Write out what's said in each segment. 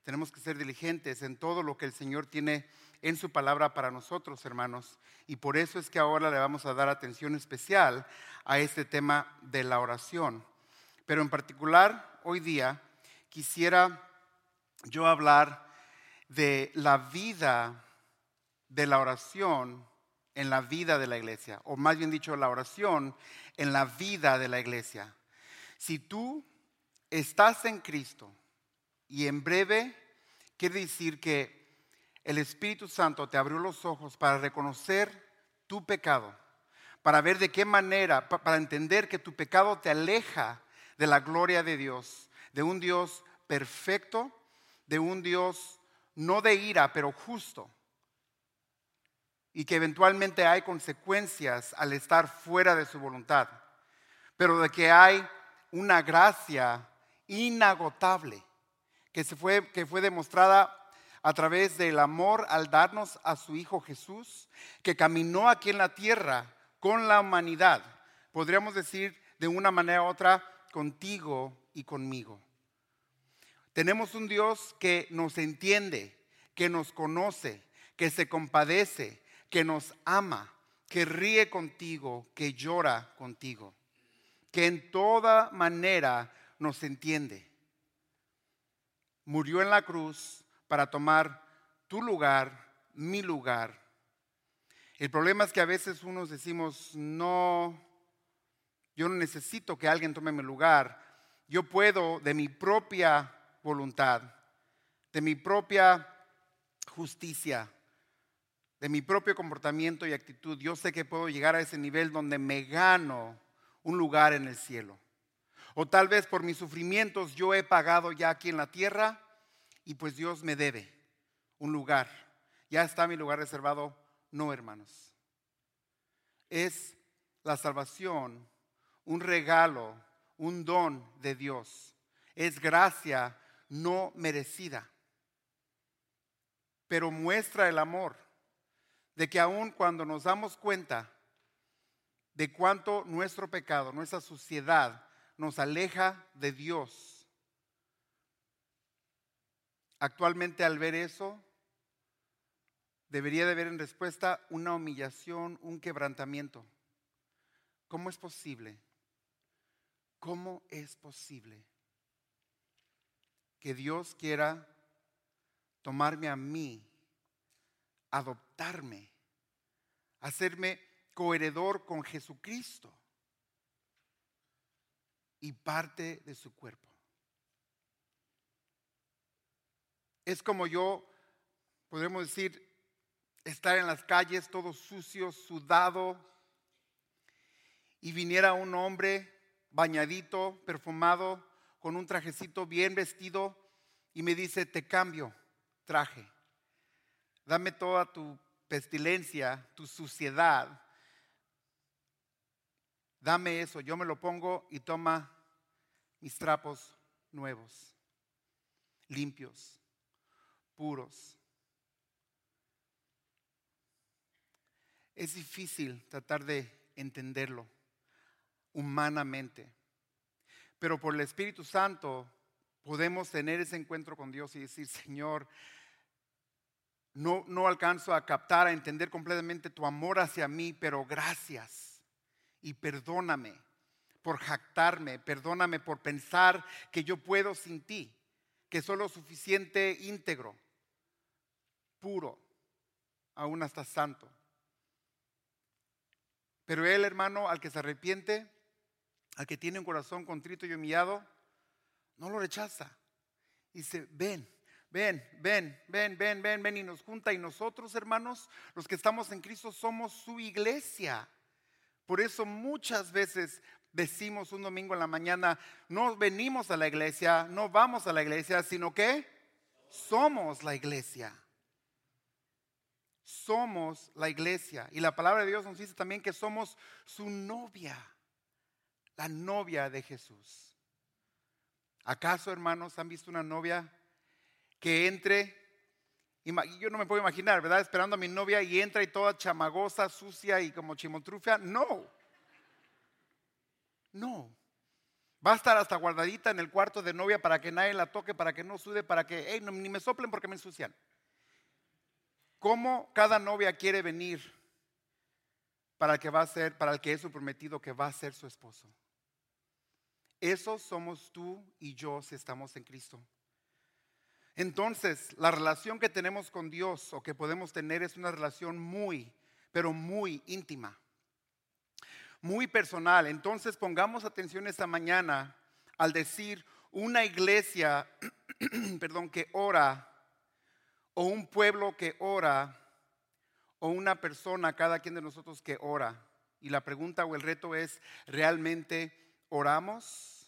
Tenemos que ser diligentes en todo lo que el Señor tiene en su palabra para nosotros, hermanos. Y por eso es que ahora le vamos a dar atención especial a este tema de la oración. Pero en particular, hoy día, quisiera yo hablar de la vida de la oración en la vida de la iglesia, o más bien dicho, la oración en la vida de la iglesia. Si tú estás en Cristo, y en breve quiere decir que el Espíritu Santo te abrió los ojos para reconocer tu pecado, para ver de qué manera, para entender que tu pecado te aleja de la gloria de Dios, de un Dios perfecto, de un Dios no de ira, pero justo, y que eventualmente hay consecuencias al estar fuera de su voluntad, pero de que hay una gracia inagotable que fue demostrada a través del amor al darnos a su Hijo Jesús, que caminó aquí en la tierra con la humanidad, podríamos decir de una manera u otra, contigo y conmigo. Tenemos un Dios que nos entiende, que nos conoce, que se compadece, que nos ama, que ríe contigo, que llora contigo, que en toda manera nos entiende. Murió en la cruz para tomar tu lugar, mi lugar. El problema es que a veces unos decimos, no, yo no necesito que alguien tome mi lugar. Yo puedo de mi propia voluntad, de mi propia justicia, de mi propio comportamiento y actitud. Yo sé que puedo llegar a ese nivel donde me gano un lugar en el cielo. O tal vez por mis sufrimientos yo he pagado ya aquí en la tierra y pues Dios me debe un lugar. Ya está mi lugar reservado. No, hermanos. Es la salvación un regalo, un don de Dios. Es gracia no merecida. Pero muestra el amor de que aun cuando nos damos cuenta de cuánto nuestro pecado, nuestra suciedad nos aleja de Dios, actualmente al ver eso, debería de haber en respuesta una humillación, un quebrantamiento. ¿Cómo es posible? ¿Cómo es posible que Dios quiera tomarme a mí, adoptarme, hacerme coheredor con Jesucristo y parte de su cuerpo? Es como yo, podemos decir, estar en las calles todo sucio, sudado, y viniera un hombre bañadito, perfumado, con un trajecito bien vestido, y me dice, te cambio traje, dame toda tu pestilencia, tu suciedad, dame eso, yo me lo pongo y toma mis trapos nuevos, limpios, puros. Es difícil tratar de entenderlo humanamente, pero por el Espíritu Santo podemos tener ese encuentro con Dios y decir, Señor, no alcanzo a captar, a entender completamente tu amor hacia mí, pero gracias y perdóname por jactarme, perdóname por pensar que yo puedo sin ti, que soy lo suficiente íntegro, puro, aún hasta santo. Pero Él, hermano, al que se arrepiente, al que tiene un corazón contrito y humillado, no lo rechaza. Dice, ven, y nos junta. Y nosotros, hermanos, los que estamos en Cristo, somos su iglesia. Por eso muchas veces decimos un domingo en la mañana, no venimos a la iglesia, no vamos a la iglesia, sino que somos la iglesia. Somos la iglesia. Y la palabra de Dios nos dice también que somos su novia, la novia de Jesús. ¿Acaso, hermanos, han visto una novia que entre? Yo no me puedo imaginar, ¿verdad? Esperando a mi novia y entra y toda chamagosa, sucia y como chimotrufia. No. Va a estar hasta guardadita en el cuarto de novia para que nadie la toque, para que no sude, para que ni me soplen porque me ensucian. ¿Cómo cada novia quiere venir para el que es su prometido, que va a ser su esposo? Esos somos tú y yo si estamos en Cristo. Entonces, la relación que tenemos con Dios o que podemos tener es una relación muy, pero muy íntima, muy personal. Entonces, pongamos atención esta mañana al decir una iglesia, perdón, que ora, o un pueblo que ora, o una persona, cada quien de nosotros que ora. Y la pregunta o el reto es, ¿realmente oramos?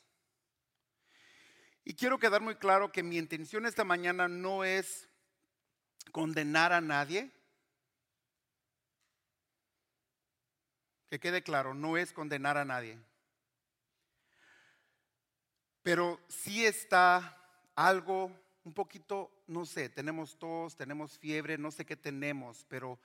Y quiero quedar muy claro que mi intención esta mañana no es condenar a nadie. Que quede claro, no es condenar a nadie. Pero sí está algo un poquito, no sé, tenemos tos, tenemos fiebre, no sé qué tenemos, pero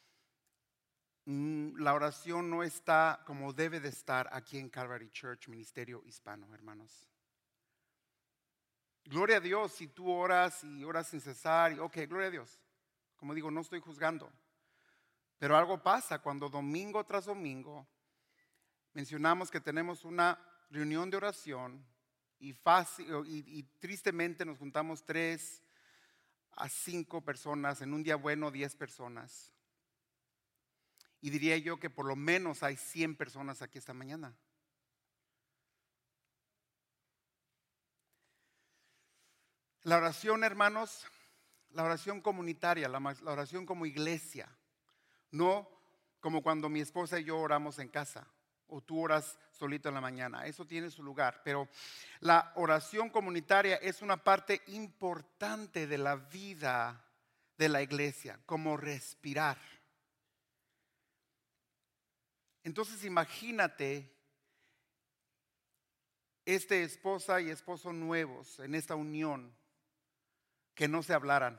la oración no está como debe de estar aquí en Calvary Church, Ministerio Hispano, hermanos. Gloria a Dios si tú oras y oras sin cesar, ok, gloria a Dios. Como digo, no estoy juzgando. Pero algo pasa cuando domingo tras domingo mencionamos que tenemos una reunión de oración y tristemente nos juntamos 3 a 5 personas, en un día bueno 10 personas. Y diría yo que por lo menos hay 100 personas aquí esta mañana. La oración, hermanos, la oración comunitaria, la oración como iglesia, no como cuando mi esposa y yo oramos en casa o tú oras solito en la mañana. Eso tiene su lugar, pero la oración comunitaria es una parte importante de la vida de la iglesia, como respirar. Entonces imagínate esposa y esposo nuevos en esta unión que no se hablaran.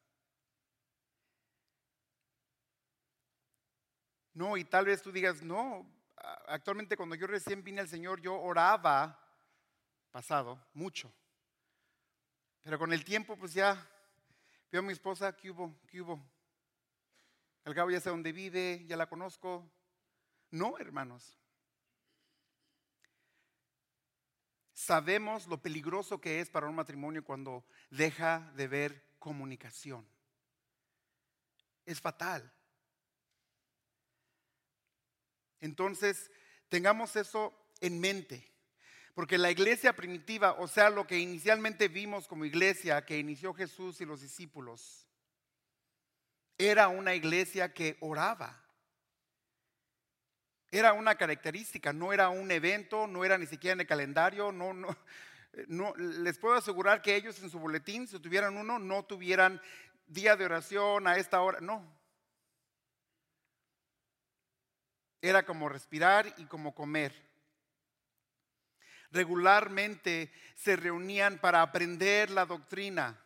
No, y tal vez tú digas, no, actualmente cuando yo recién vine al Señor, yo oraba, pasado, mucho. Pero con el tiempo, pues ya, veo a mi esposa, ¿qué hubo? ¿Qué hubo? Al cabo ya sé dónde vive, ya la conozco. No, hermanos. Sabemos lo peligroso que es para un matrimonio cuando deja de haber comunicación. Es fatal. Entonces, tengamos eso en mente. Porque la iglesia primitiva, o sea, lo que inicialmente vimos como iglesia que inició Jesús y los discípulos, era una iglesia que oraba. Era una característica, no era un evento, no era ni siquiera en el calendario, no, les puedo asegurar que ellos en su boletín, si tuvieran uno, no tuvieran día de oración a esta hora, no. Era como respirar y como comer. Regularmente se reunían para aprender la doctrina.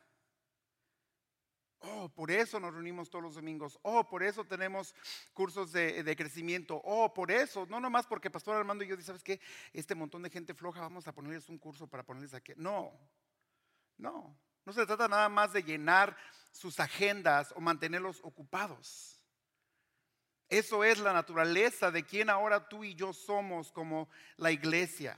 Oh, por eso nos reunimos todos los domingos. Oh, por eso tenemos cursos de crecimiento. Oh, por eso, no nomás porque Pastor Armando y yo, ¿sabes qué? Este montón de gente floja, vamos a ponerles un curso para ponerles aquí. No se trata nada más de llenar sus agendas o mantenerlos ocupados. Eso es la naturaleza de quien ahora tú y yo somos como la iglesia.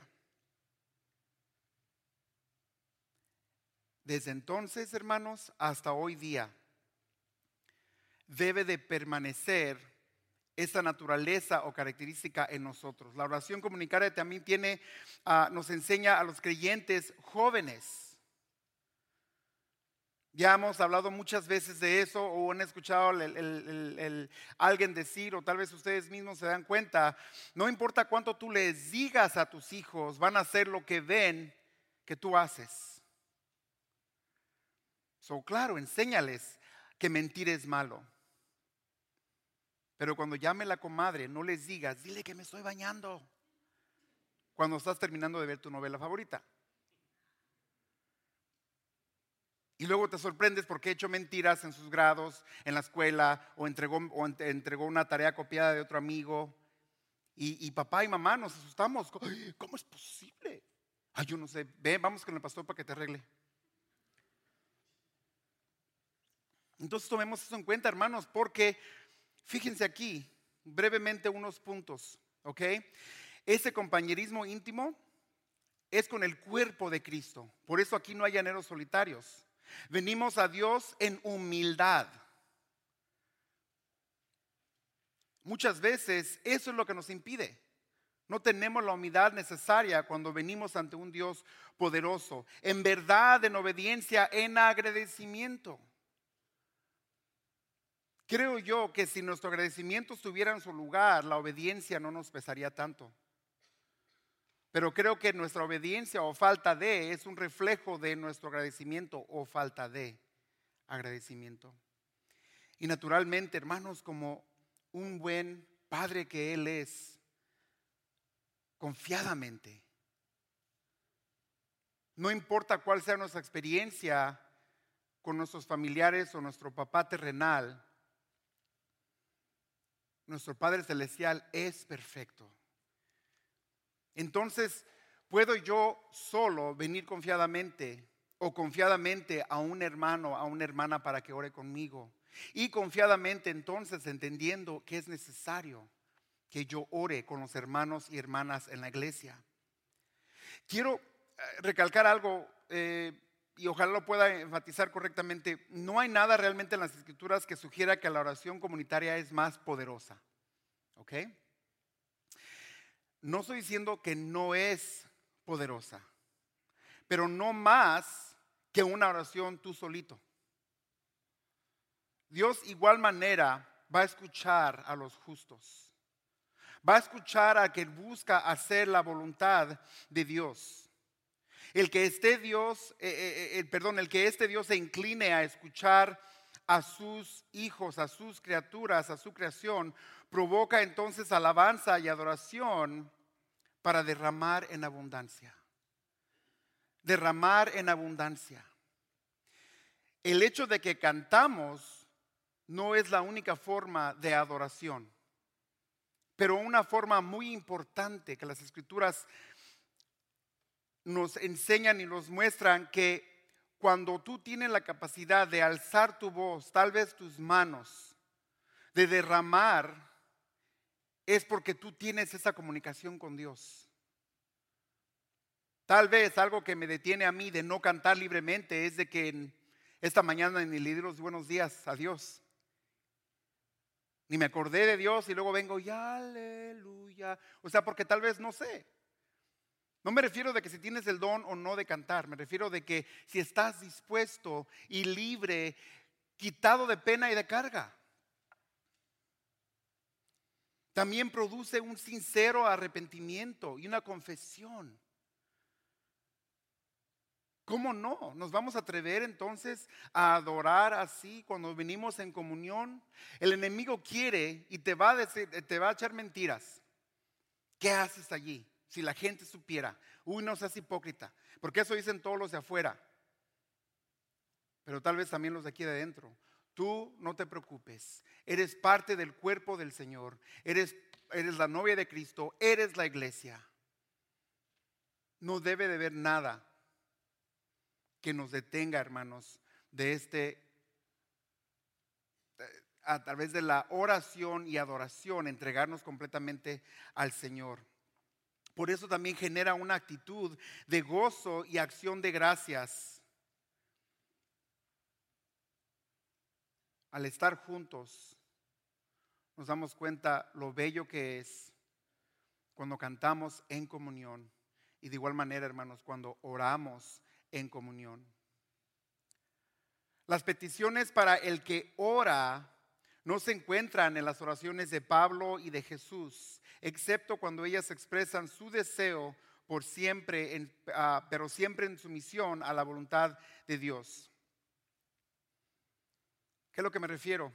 Desde entonces, hermanos, hasta hoy día, debe de permanecer esa naturaleza o característica en nosotros. La oración comunitaria también nos enseña a los creyentes jóvenes. Ya hemos hablado muchas veces de eso o han escuchado alguien decir, o tal vez ustedes mismos se dan cuenta, no importa cuánto tú les digas a tus hijos, van a hacer lo que ven que tú haces. Claro, enséñales que mentir es malo. Pero cuando llame la comadre, no les digas, dile que me estoy bañando cuando estás terminando de ver tu novela favorita. Y luego te sorprendes porque he hecho mentiras en sus grados, en la escuela, o entregó una tarea copiada de otro amigo. Y papá y mamá nos asustamos. ¿Cómo es posible? Ay, yo no sé, ve, vamos con el pastor para que te arregle. Entonces tomemos eso en cuenta, hermanos, porque fíjense aquí, brevemente unos puntos, ¿ok? Ese compañerismo íntimo es con el cuerpo de Cristo. Por eso aquí no hay llaneros solitarios. Venimos a Dios en humildad. Muchas veces eso es lo que nos impide. No tenemos la humildad necesaria cuando venimos ante un Dios poderoso, en verdad, en obediencia, en agradecimiento. Creo yo que si nuestro agradecimiento estuviera en su lugar, la obediencia no nos pesaría tanto. Pero creo que nuestra obediencia o falta de es un reflejo de nuestro agradecimiento o falta de agradecimiento. Y naturalmente, hermanos, como un buen padre que Él es, confiadamente, no importa cuál sea nuestra experiencia con nuestros familiares o nuestro papá terrenal, nuestro Padre Celestial es perfecto. Entonces, ¿puedo yo solo venir confiadamente o confiadamente a un hermano, a una hermana para que ore conmigo? Y confiadamente entonces entendiendo que es necesario que yo ore con los hermanos y hermanas en la iglesia. Quiero recalcar algo y ojalá lo pueda enfatizar correctamente. No hay nada realmente en las escrituras que sugiera que la oración comunitaria es más poderosa. ¿Ok? No estoy diciendo que no es poderosa, pero no más que una oración tú solito. Dios igual manera va a escuchar a los justos. Va a escuchar a quien busca hacer la voluntad de Dios. El que este Dios se incline a escuchar a sus hijos, a sus criaturas, a su creación, provoca entonces alabanza y adoración para derramar en abundancia. Derramar en abundancia. El hecho de que cantamos no es la única forma de adoración, pero una forma muy importante que las escrituras nos enseñan y nos muestran que cuando tú tienes la capacidad de alzar tu voz, tal vez tus manos, de derramar, es porque tú tienes esa comunicación con Dios. Tal vez algo que me detiene a mí de no cantar libremente es de que esta mañana ni le di los buenos días a Dios. Ni me acordé de Dios y luego vengo y aleluya. O sea, porque tal vez no sé. No me refiero de que si tienes el don o no de cantar. Me refiero de que si estás dispuesto y libre, quitado de pena y de carga. También produce un sincero arrepentimiento y una confesión. ¿Cómo no? ¿Nos vamos a atrever entonces a adorar así cuando venimos en comunión? El enemigo quiere y te va a decir, te va a echar mentiras. ¿Qué haces allí? Si la gente supiera, uy, no seas hipócrita, porque eso dicen todos los de afuera, pero tal vez también los de aquí de adentro. Tú no te preocupes, eres parte del cuerpo del Señor, eres la novia de Cristo, eres la iglesia. No debe de haber nada que nos detenga, hermanos, de a través de la oración y adoración, entregarnos completamente al Señor. Por eso también genera una actitud de gozo y acción de gracias. Al estar juntos, nos damos cuenta lo bello que es cuando cantamos en comunión. Y de igual manera, hermanos, cuando oramos en comunión. Las peticiones para el que ora no se encuentran en las oraciones de Pablo y de Jesús, excepto cuando ellas expresan su deseo por siempre, pero siempre en sumisión a la voluntad de Dios. ¿Qué es lo que me refiero?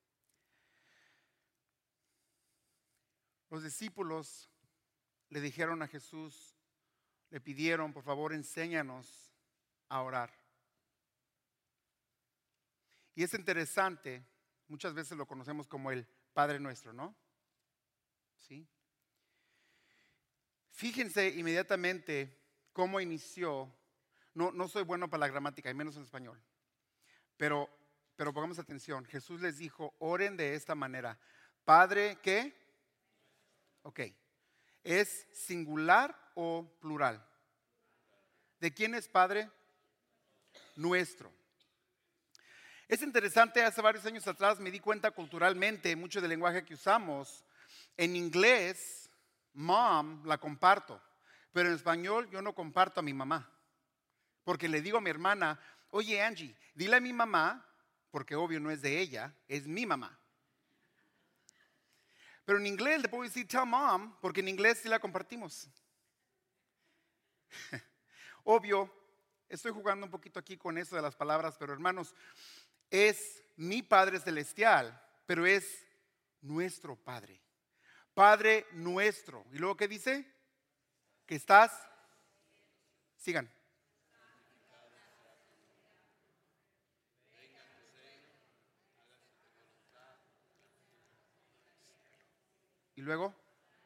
Los discípulos le dijeron a Jesús, le pidieron, por favor, enséñanos a orar. Y es interesante, muchas veces lo conocemos como el Padre Nuestro, ¿no? ¿Sí? Fíjense inmediatamente cómo inició. No soy bueno para la gramática, y menos en español. Pero pongamos atención. Jesús les dijo, oren de esta manera. Padre, ¿qué? Ok. ¿Es singular o plural? ¿De quién es Padre? Nuestro. Es interesante, hace varios años atrás me di cuenta culturalmente, mucho del lenguaje que usamos. En inglés, mom la comparto, pero en español yo no comparto a mi mamá. Porque le digo a mi hermana, oye Angie, dile a mi mamá, porque obvio no es de ella, es mi mamá. Pero en inglés le puedo decir tell mom, porque en inglés sí la compartimos. Obvio, estoy jugando un poquito aquí con eso de las palabras, pero hermanos, es mi Padre Celestial, pero es nuestro Padre. Padre nuestro. ¿Y luego qué dice? Que estás. Sigan. Y luego.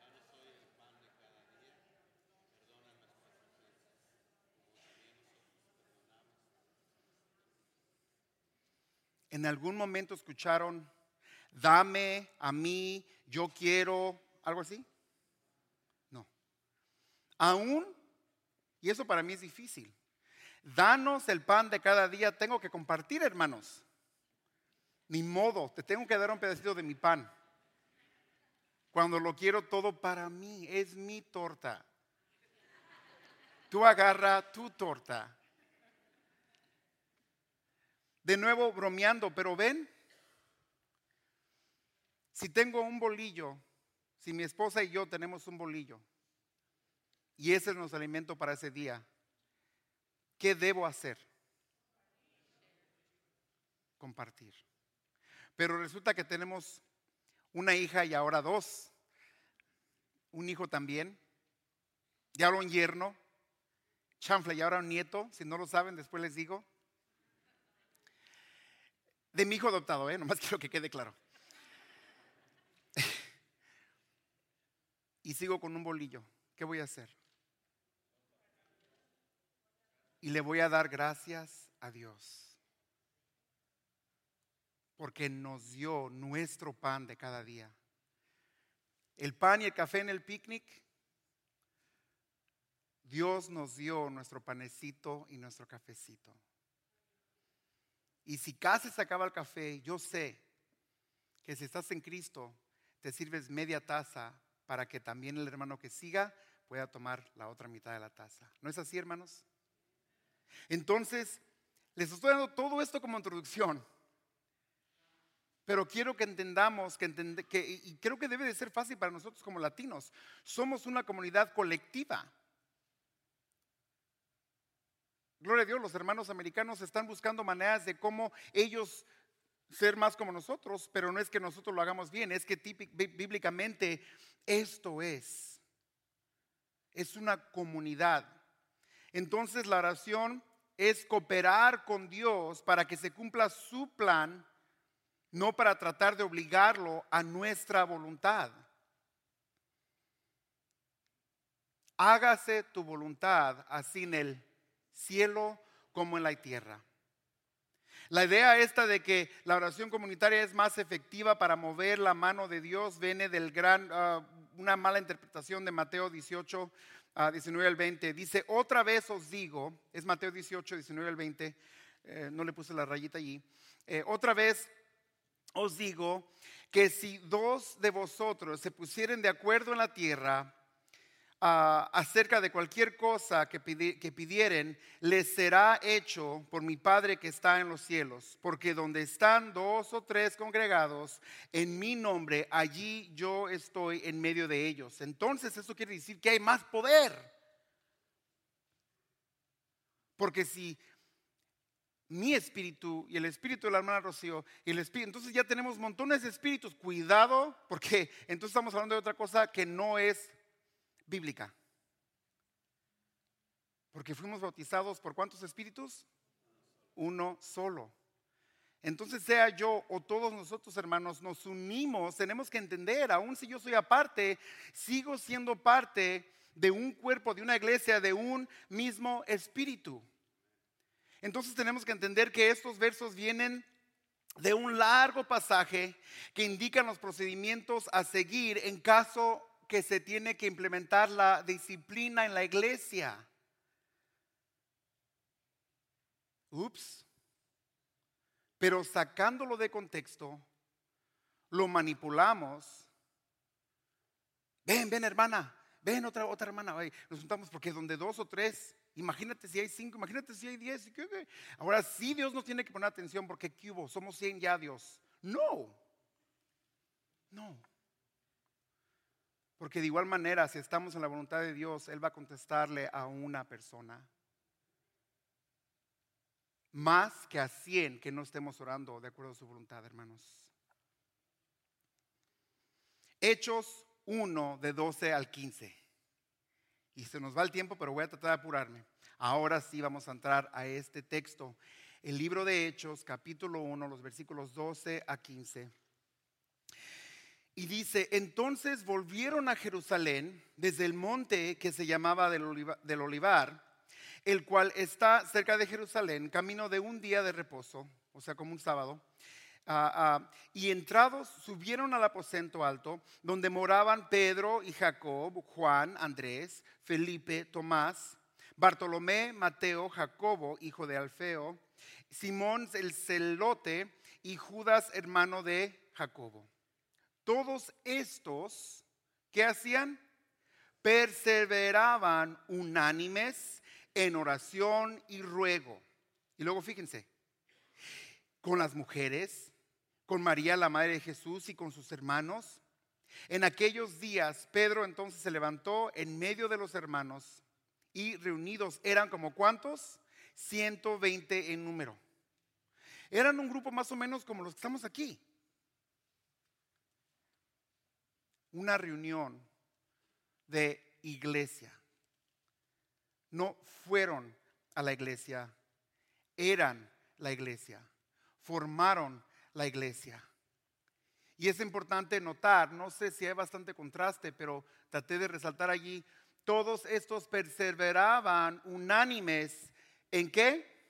¿En algún momento escucharon, dame a mí, yo quiero, algo así? No. Aún, y eso para mí es difícil, danos el pan de cada día, tengo que compartir, hermanos. Ni modo, te tengo que dar un pedacito de mi pan. Cuando lo quiero todo para mí, es mi torta. Tú agarra tu torta. De nuevo bromeando, pero ven, si tengo un bolillo, si mi esposa y yo tenemos un bolillo y ese es nuestro alimento para ese día, ¿qué debo hacer? Compartir. Pero resulta que tenemos una hija y ahora dos, un hijo también, y ahora un yerno, chanfle y ahora un nieto, si no lo saben después les digo. De mi hijo adoptado, nomás quiero que quede claro. Y sigo con un bolillo. ¿Qué voy a hacer? Y le voy a dar gracias a Dios. Porque nos dio nuestro pan de cada día. El pan y el café en el picnic. Dios nos dio nuestro panecito y nuestro cafecito. Y si casi se acaba el café, yo sé que si estás en Cristo, te sirves media taza para que también el hermano que siga pueda tomar la otra mitad de la taza. ¿No es así, hermanos? Entonces, les estoy dando todo esto como introducción, pero quiero que entendamos y creo que debe de ser fácil para nosotros como latinos. Somos una comunidad colectiva. Gloria a Dios, los hermanos americanos están buscando maneras de cómo ellos ser más como nosotros, pero no es que nosotros lo hagamos bien, es que bíblicamente esto es una comunidad. Entonces la oración es cooperar con Dios para que se cumpla su plan, no para tratar de obligarlo a nuestra voluntad. Hágase tu voluntad, así en el cielo como en la tierra. La idea esta de que la oración comunitaria es más efectiva para mover la mano de Dios viene del una mala interpretación de Mateo 18, 19 al 20. Dice, otra vez os digo, es Mateo 18, 19 al 20, no le puse la rayita allí. Otra vez os digo que si dos de vosotros se pusieren de acuerdo en la tierra, acerca de cualquier cosa que pidieren, les será hecho por mi Padre que está en los cielos. Porque donde están dos o tres congregados en mi nombre, allí yo estoy en medio de ellos. Entonces eso quiere decir que hay más poder. Porque si mi espíritu y el espíritu de la hermana Rocío y el espíritu, entonces ya tenemos montones de espíritus. Cuidado, porque entonces estamos hablando de otra cosa que no es bíblica. Porque fuimos bautizados por ¿cuántos espíritus? Uno solo. Entonces sea yo o todos nosotros, hermanos, nos unimos. Tenemos que entender, aun si yo soy aparte, sigo siendo parte de un cuerpo, de una iglesia, de un mismo espíritu. Entonces tenemos que entender que estos versos vienen de un largo pasaje que indican los procedimientos a seguir en caso que se tiene que implementar la disciplina en la iglesia. Ups. Pero sacándolo de contexto, lo manipulamos. Ven hermana, ven otra hermana. Ay, nos juntamos porque donde 2 o 3, imagínate si hay 5, imagínate si hay 10. Ahora sí Dios nos tiene que poner atención porque ¿qué hubo? Somos 100 ya Dios. No. Porque de igual manera, si estamos en la voluntad de Dios, Él va a contestarle a una persona. Más que a 100 que no estemos orando de acuerdo a su voluntad, hermanos. Hechos 1 de 12 al 15. Y se nos va el tiempo, pero voy a tratar de apurarme. Ahora sí vamos a entrar a este texto. El libro de Hechos, capítulo 1, los versículos 12 a 15. Y dice, entonces volvieron a Jerusalén desde el monte que se llamaba del Olivar, el cual está cerca de Jerusalén, camino de un día de reposo, o sea, como un sábado. Y entrados subieron al aposento alto, donde moraban Pedro y Jacob, Juan, Andrés, Felipe, Tomás, Bartolomé, Mateo, Jacobo, hijo de Alfeo, Simón el celote y Judas, hermano de Jacobo. Todos estos, ¿qué hacían? Perseveraban unánimes en oración y ruego. Y luego fíjense, con las mujeres, con María la madre de Jesús y con sus hermanos. En aquellos días Pedro entonces se levantó en medio de los hermanos y reunidos eran como ¿cuántos? 120 en número. Eran un grupo más o menos como los que estamos aquí. Una reunión de iglesia. No fueron a la iglesia, eran la iglesia, formaron la iglesia. Y es importante notar, no sé si hay bastante contraste, pero traté de resaltar allí, todos estos perseveraban unánimes, ¿en qué?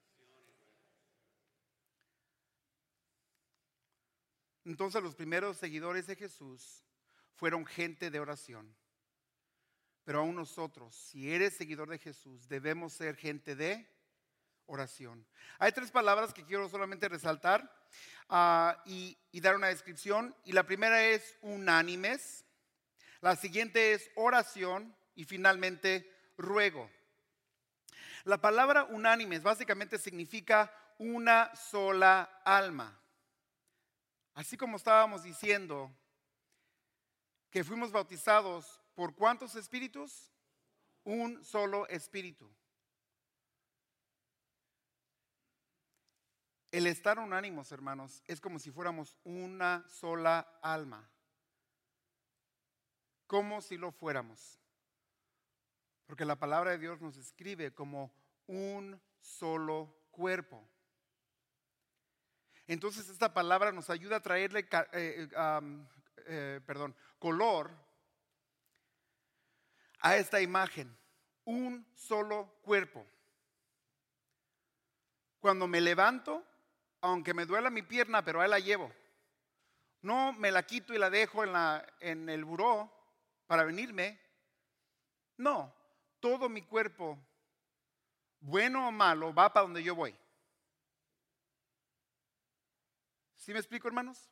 Entonces los primeros seguidores de Jesús fueron gente de oración. Pero aún nosotros, si eres seguidor de Jesús, debemos ser gente de oración. Hay 3 palabras que quiero solamente resaltar y dar una descripción. Y la primera es unánimes. La siguiente es oración. Y finalmente ruego. La palabra unánimes básicamente significa una sola alma. Así como estábamos diciendo que fuimos bautizados por ¿cuántos espíritus? Un solo espíritu. El estar unánimos, hermanos, es como si fuéramos una sola alma. Como si lo fuéramos. Porque la palabra de Dios nos describe como un solo cuerpo. Entonces esta palabra nos ayuda a traerle color a esta imagen. Un solo cuerpo. Cuando me levanto, aunque me duela mi pierna, pero ahí la llevo. No me la quito y la dejo en el buró para venirme. No, todo mi cuerpo, bueno o malo, va para donde yo voy. ¿Sí me explico, hermanos?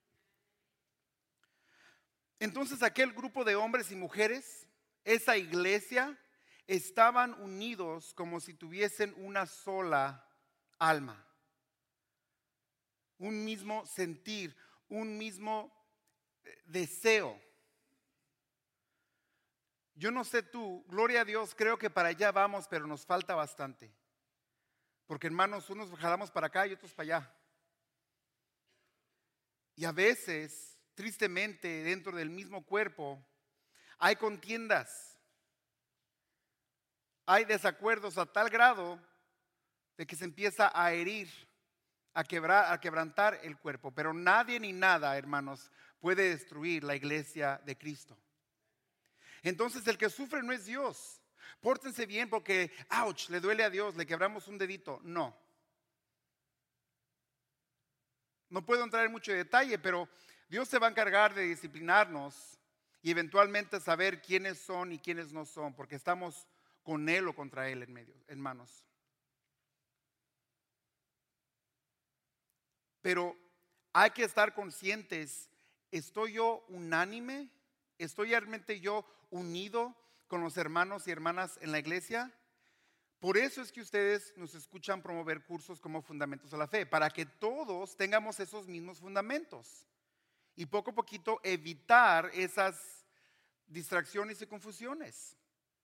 Entonces aquel grupo de hombres y mujeres, esa iglesia, estaban unidos como si tuviesen una sola alma. Un mismo sentir, un mismo deseo. Yo no sé tú, gloria a Dios, creo que para allá vamos, pero nos falta bastante. Porque hermanos, unos jalamos para acá y otros para allá. Y a veces, tristemente, dentro del mismo cuerpo, hay contiendas. Hay desacuerdos a tal grado de que se empieza a herir, a quebrantar el cuerpo. Pero nadie ni nada, hermanos, puede destruir la iglesia de Cristo. Entonces el que sufre no es Dios. Pórtense bien porque, ouch, le duele a Dios, le quebramos un dedito. No. No puedo entrar en mucho detalle, pero Dios se va a encargar de disciplinarnos y eventualmente saber quiénes son y quiénes no son, porque estamos con Él o contra Él en manos. Pero hay que estar conscientes, ¿estoy yo unánime? ¿Estoy realmente yo unido con los hermanos y hermanas en la iglesia? Por eso es que ustedes nos escuchan promover cursos como Fundamentos a la Fe, para que todos tengamos esos mismos fundamentos y poco a poquito evitar esas distracciones y confusiones.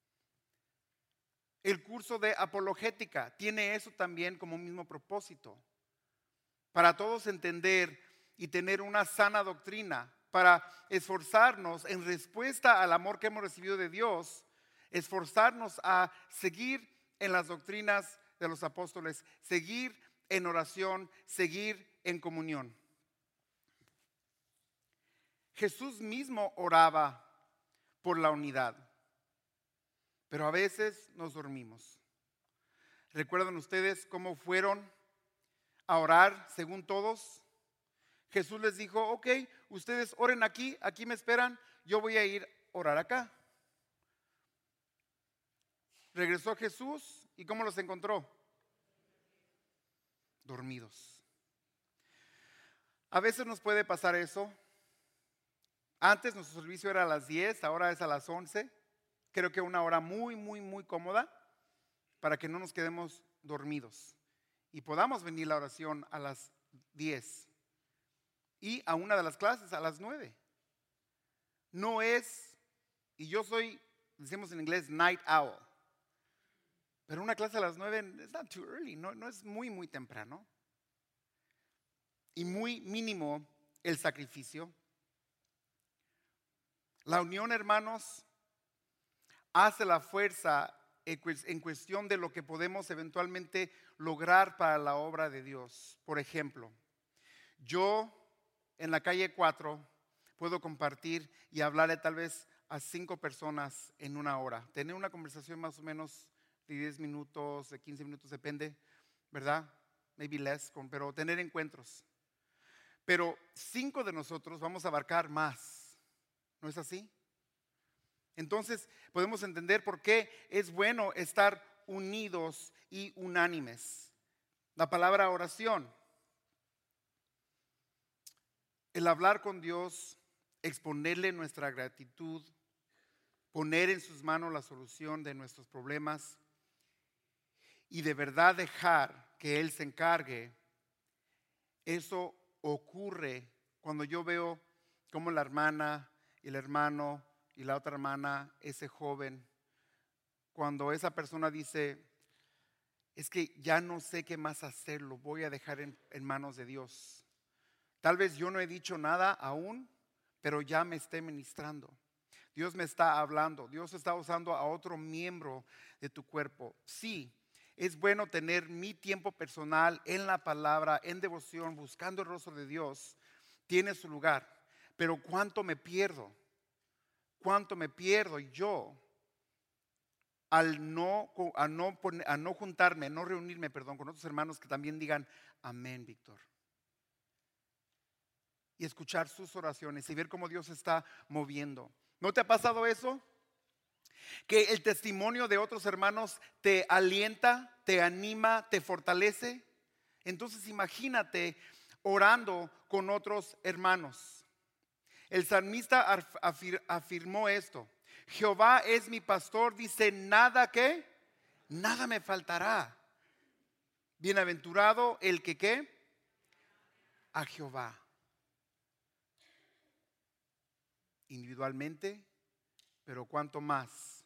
El curso de apologética tiene eso también como mismo propósito, para todos entender y tener una sana doctrina, para esforzarnos en respuesta al amor que hemos recibido de Dios, esforzarnos a seguir en las doctrinas de los apóstoles, seguir en oración, seguir en comunión. Jesús mismo oraba por la unidad, pero a veces nos dormimos. ¿Recuerdan ustedes cómo fueron a orar según todos? Jesús les dijo, ok, ustedes oren aquí, aquí me esperan, yo voy a ir a orar acá. Regresó Jesús y ¿cómo los encontró? Dormidos. A veces nos puede pasar eso. Antes nuestro servicio era a las 10, ahora es a las 11. Creo que una hora muy cómoda para que no nos quedemos dormidos y podamos venir a la oración a las 10 y a una de las clases a las 9. No es, y yo soy, decimos en inglés, night owl. Pero una clase a las 9 es not too early, no es muy temprano. Y muy mínimo el sacrificio. La unión, hermanos, hace la fuerza en cuestión de lo que podemos eventualmente lograr para la obra de Dios. Por ejemplo, yo en la calle 4 puedo compartir y hablarle tal vez a 5 personas en una hora. Tener una conversación más o menos de 10 minutos, de 15 minutos, depende, ¿verdad? Maybe less, pero tener encuentros. Pero 5 de nosotros vamos a abarcar más, ¿no es así? Entonces podemos entender por qué es bueno estar unidos y unánimes. La palabra oración, el hablar con Dios, exponerle nuestra gratitud, poner en sus manos la solución de nuestros problemas y de verdad dejar que Él se encargue. Eso ocurre cuando yo veo cómo la hermana y el hermano y la otra hermana, ese joven, cuando esa persona dice, es que ya no sé qué más hacer, lo voy a dejar en manos de Dios. Tal vez yo no he dicho nada aún, pero ya me esté ministrando. Dios me está hablando, Dios está usando a otro miembro de tu cuerpo. Sí, es bueno tener mi tiempo personal en la palabra, en devoción, buscando el rostro de Dios. Tiene su lugar, pero ¿cuánto me pierdo? ¿Cuánto me pierdo yo al no juntarme, no reunirme, con otros hermanos que también digan amén, Víctor? Y escuchar sus oraciones y ver cómo Dios está moviendo. ¿No te ha pasado eso? Que el testimonio de otros hermanos te alienta, te anima, te fortalece. Entonces imagínate orando con otros hermanos. El salmista afirmó esto: Jehová es mi pastor, dice, nada me faltará. Bienaventurado el que ¿qué? A Jehová. Individualmente, pero cuánto más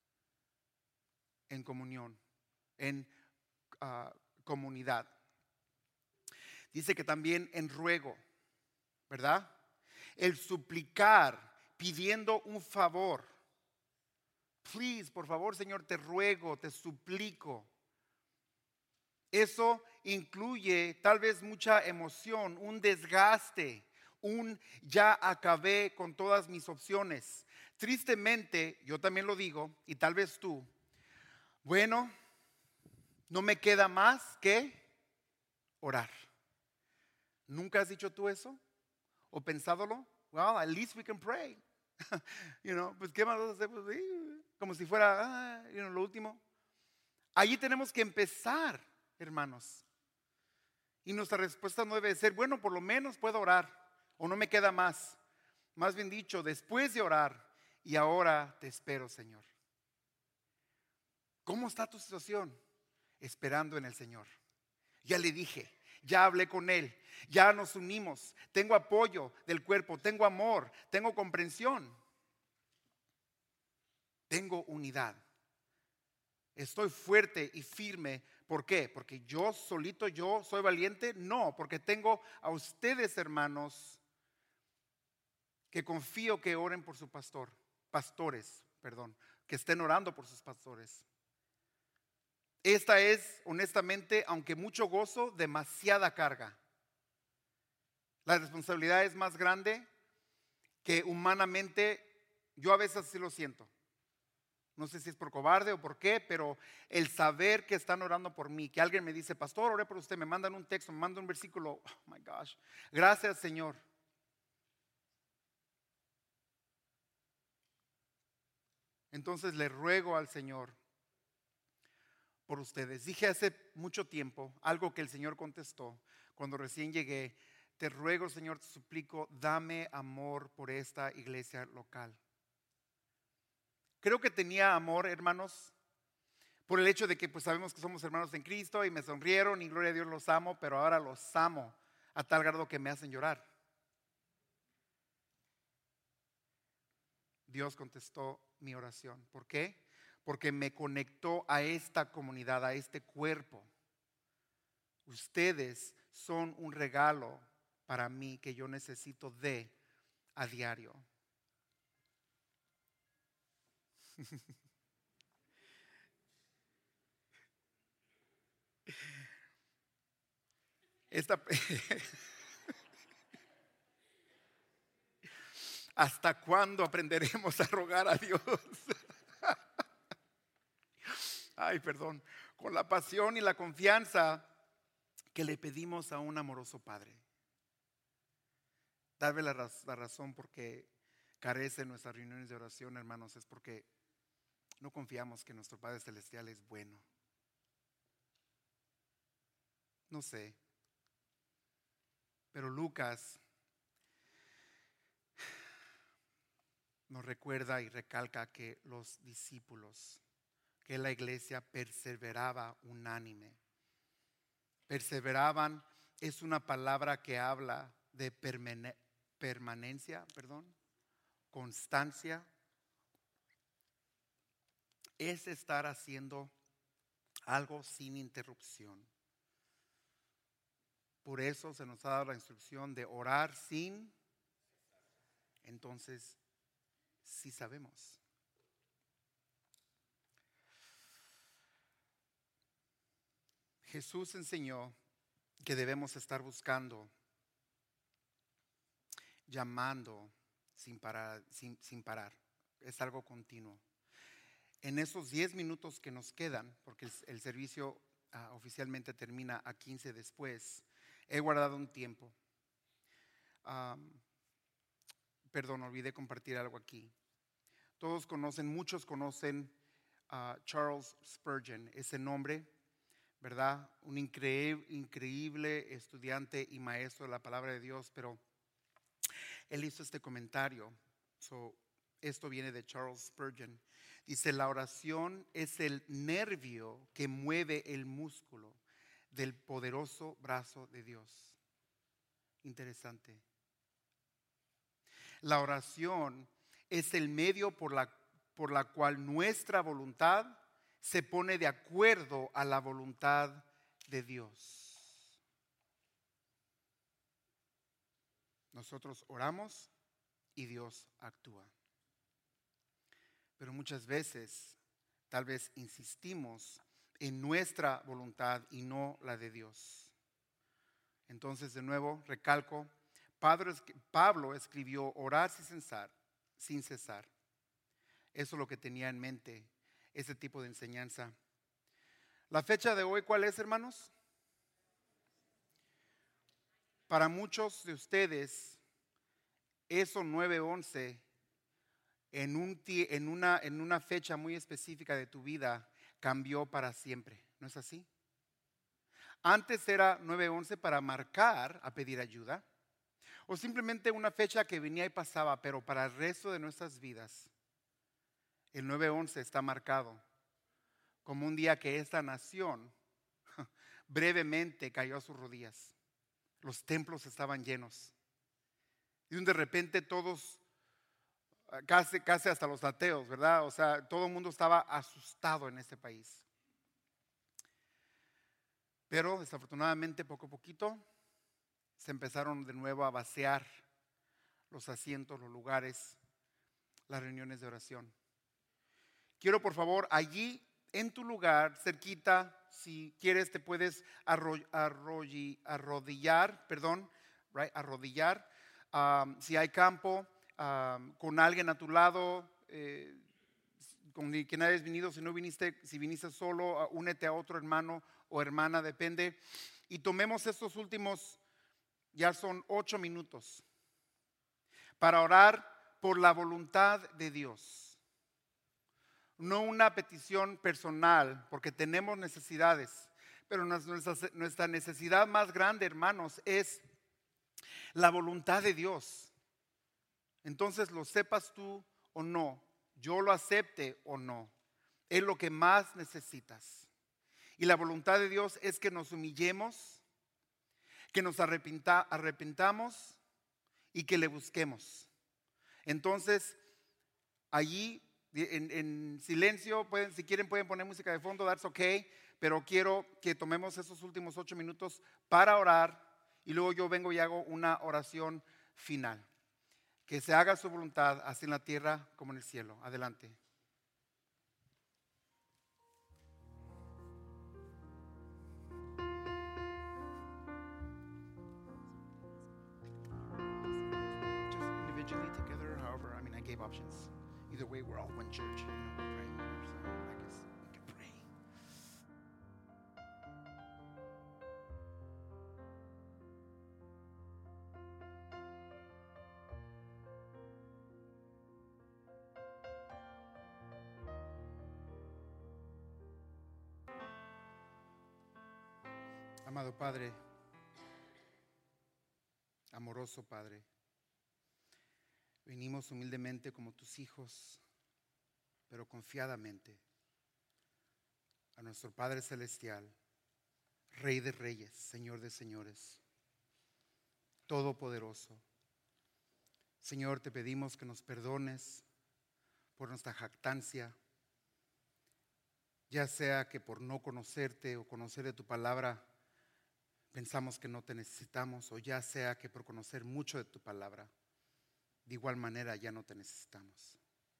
en comunión, en comunidad. Dice que también en ruego, ¿verdad? El suplicar, pidiendo un favor. Please, por favor, Señor, te ruego, te suplico. Eso incluye tal vez mucha emoción, un desgaste, un ya acabé con todas mis opciones. Tristemente, yo también lo digo, y tal vez tú, bueno, no me queda más que orar. ¿Nunca has dicho tú eso? ¿O pensádolo? Well, at least we can pray. Pues ¿qué más vas a hacer? Pues, como si fuera, lo último. Allí tenemos que empezar, hermanos. Y nuestra respuesta no debe ser, bueno, por lo menos puedo orar, o no me queda más. Más bien dicho, después de orar, y ahora te espero, Señor. ¿Cómo está tu situación? Esperando en el Señor. Ya le dije, ya hablé con Él, ya nos unimos, tengo apoyo del cuerpo, tengo amor, tengo comprensión, tengo unidad. Estoy fuerte y firme. ¿Por qué? ¿Porque yo solito, yo soy valiente? No, porque tengo a ustedes, hermanos, que confío que oren por su pastores, que estén orando por sus pastores. Esta es, honestamente, aunque mucho gozo, demasiada carga. La responsabilidad es más grande que humanamente, yo a veces sí lo siento. No sé si es por cobarde o por qué, pero el saber que están orando por mí, que alguien me dice, pastor, oré por usted, me mandan un texto, me mandan un versículo, oh my gosh, gracias, Señor. Entonces le ruego al Señor por ustedes. Dije hace mucho tiempo algo que el Señor contestó cuando recién llegué. Te ruego, Señor, te suplico, dame amor por esta iglesia local. Creo que tenía amor, hermanos, por el hecho de que pues sabemos que somos hermanos en Cristo y me sonrieron y gloria a Dios los amo, pero ahora los amo a tal grado que me hacen llorar. Dios contestó mi oración. ¿Por qué? Porque me conectó a esta comunidad, a este cuerpo. Ustedes son un regalo para mí que yo necesito de a diario. ¿Hasta cuándo aprenderemos a rogar a Dios? Ay, perdón. Con la pasión y la confianza que le pedimos a un amoroso Padre. Tal vez la razón por qué carecen nuestras reuniones de oración, hermanos, es porque no confiamos que nuestro Padre Celestial es bueno. No sé. Pero Lucas nos recuerda y recalca que los discípulos, que la iglesia perseveraba unánime. Perseveraban es una palabra que habla de permanencia, constancia. Es estar haciendo algo sin interrupción. Por eso se nos ha dado la instrucción de orar sin. Entonces, sí sabemos. Jesús enseñó que debemos estar buscando, llamando sin parar. Es algo continuo. En esos 10 minutos que nos quedan, porque el servicio oficialmente termina a 15 después, he guardado un tiempo. Olvidé compartir algo aquí. Muchos conocen a Charles Spurgeon, ese nombre, ¿verdad? Un increíble estudiante y maestro de la palabra de Dios, pero él hizo este comentario. Esto viene de Charles Spurgeon. Dice, la oración es el nervio que mueve el músculo del poderoso brazo de Dios. Interesante. La oración es el medio por la cual nuestra voluntad se pone de acuerdo a la voluntad de Dios. Nosotros oramos y Dios actúa. Pero muchas veces, tal vez insistimos en nuestra voluntad y no la de Dios. Entonces, de nuevo, recalco, Pablo escribió orar sin cesar. Eso es lo que tenía en mente, ese tipo de enseñanza. La fecha de hoy, ¿cuál es, hermanos? Para muchos de ustedes, eso 9/11, en una fecha muy específica de tu vida, cambió para siempre. ¿No es así? Antes era 9/11 para marcar a pedir ayuda, o simplemente una fecha que venía y pasaba, pero para el resto de nuestras vidas, el 9/11 está marcado como un día que esta nación brevemente cayó a sus rodillas. Los templos estaban llenos. Y de repente todos, casi hasta los ateos, ¿verdad? O sea, todo el mundo estaba asustado en este país. Pero desafortunadamente, poco a poquito, se empezaron de nuevo a vaciar los asientos, los lugares, las reuniones de oración. Quiero, por favor, allí en tu lugar, cerquita, si quieres te puedes arrodillar, right, arrodillar. Si hay campo, con alguien a tu lado, con quien hayas venido, si no viniste, si viniste solo, únete a otro hermano o hermana, depende. Y tomemos estos últimos, ya son 8 minutos, para orar por la voluntad de Dios. No una petición personal, porque tenemos necesidades, pero nuestra necesidad más grande, hermanos, es la voluntad de Dios. Entonces, lo sepas tú o no, yo lo acepte o no, es lo que más necesitas. Y la voluntad de Dios es que nos humillemos, que nos arrepintamos y que le busquemos. Entonces, allí en silencio, si quieren pueden poner música de fondo, that's okay, pero quiero que tomemos esos últimos 8 minutos para orar y luego yo vengo y hago una oración final. Que se haga su voluntad, así en la tierra como en el cielo. Adelante. Just individually, together, however, I gave options. Either way, we're all one church, we're praying here, so I guess we can pray. Amado Padre, amoroso Padre, venimos humildemente como tus hijos, pero confiadamente a nuestro Padre Celestial, Rey de Reyes, Señor de Señores, Todopoderoso. Señor, te pedimos que nos perdones por nuestra jactancia, ya sea que por no conocerte o conocer de tu palabra pensamos que no te necesitamos, o ya sea que por conocer mucho de tu palabra, de igual manera ya no te necesitamos.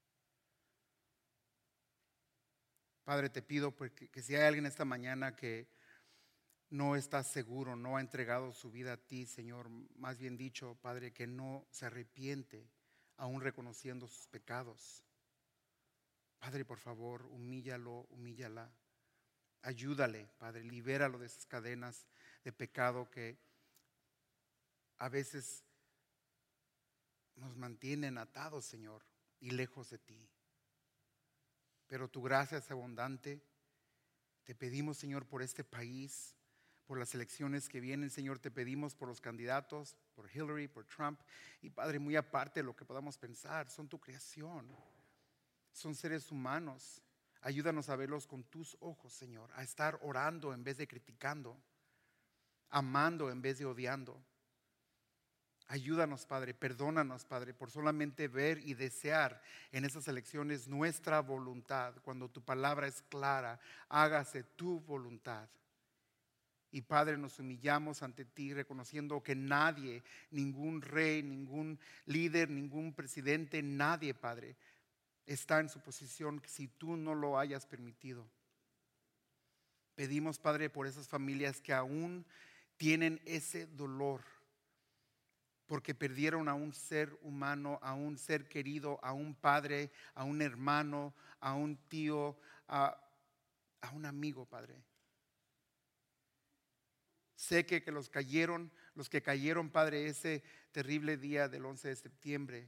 Padre, te pido que si hay alguien esta mañana que no está seguro, no ha entregado su vida a ti, Señor, más bien dicho, Padre, que no se arrepiente aún reconociendo sus pecados. Padre, por favor, humíllalo, humíllala. Ayúdale, Padre, libéralo de esas cadenas de pecado que a veces nos mantienen atados, Señor, y lejos de ti. Pero tu gracia es abundante. Te pedimos, Señor, por este país, por las elecciones que vienen, Señor, te pedimos por los candidatos, por Hillary, por Trump. Y Padre, muy aparte de lo que podamos pensar, son tu creación, son seres humanos. Ayúdanos a verlos con tus ojos, Señor, a estar orando en vez de criticando, amando en vez de odiando. Ayúdanos, Padre, perdónanos, Padre, por solamente ver y desear en esas elecciones nuestra voluntad, cuando tu palabra es clara, hágase tu voluntad. Y Padre, nos humillamos ante ti reconociendo que nadie, ningún rey, ningún líder, ningún presidente, nadie, Padre, está en su posición si tú no lo hayas permitido. Pedimos, Padre, por esas familias que aún tienen ese dolor porque perdieron a un ser humano, a un ser querido, a un padre, a un hermano, a un tío, a un amigo, Padre. Sé que los que cayeron, Padre, ese terrible día del 11 de septiembre,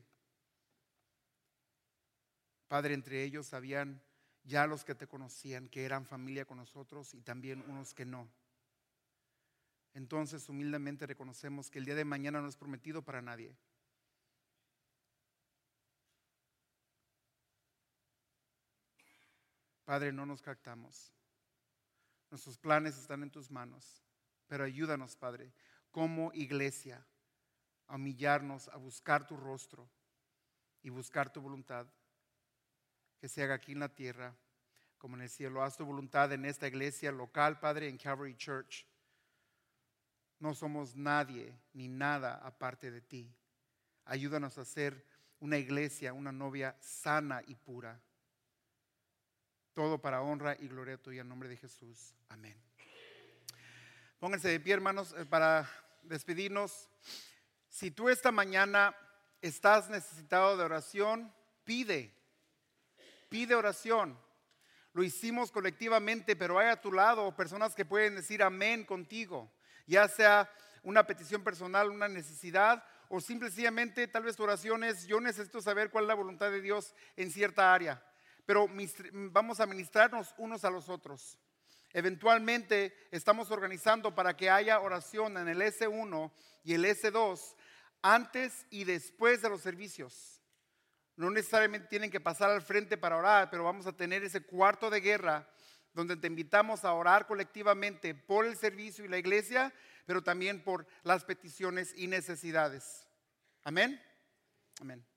Padre, entre ellos habían ya los que te conocían, que eran familia con nosotros, y también unos que no. Entonces, humildemente reconocemos que el día de mañana no es prometido para nadie. Padre, no nos jactamos. Nuestros planes están en tus manos, pero ayúdanos, Padre, como iglesia, a humillarnos, a buscar tu rostro y buscar tu voluntad, que se haga aquí en la tierra como en el cielo. Haz tu voluntad en esta iglesia local, Padre, en Calvary Church. No somos nadie ni nada aparte de ti. Ayúdanos a ser una iglesia, una novia sana y pura. Todo para honra y gloria tuya en nombre de Jesús. Amén. Pónganse de pie, hermanos, para despedirnos. Si tú esta mañana estás necesitado de oración, pide oración. Lo hicimos colectivamente, pero hay a tu lado personas que pueden decir amén contigo, ya sea una petición personal, una necesidad, o simplemente tal vez tu oración es: yo necesito saber cuál es la voluntad de Dios en cierta área. Pero vamos a ministrarnos unos a los otros. Eventualmente estamos organizando para que haya oración en el S1 y el S2 antes y después de los servicios. No necesariamente tienen que pasar al frente para orar, pero vamos a tener ese cuarto de guerra donde te invitamos a orar colectivamente por el servicio y la iglesia, pero también por las peticiones y necesidades. Amén. Amén.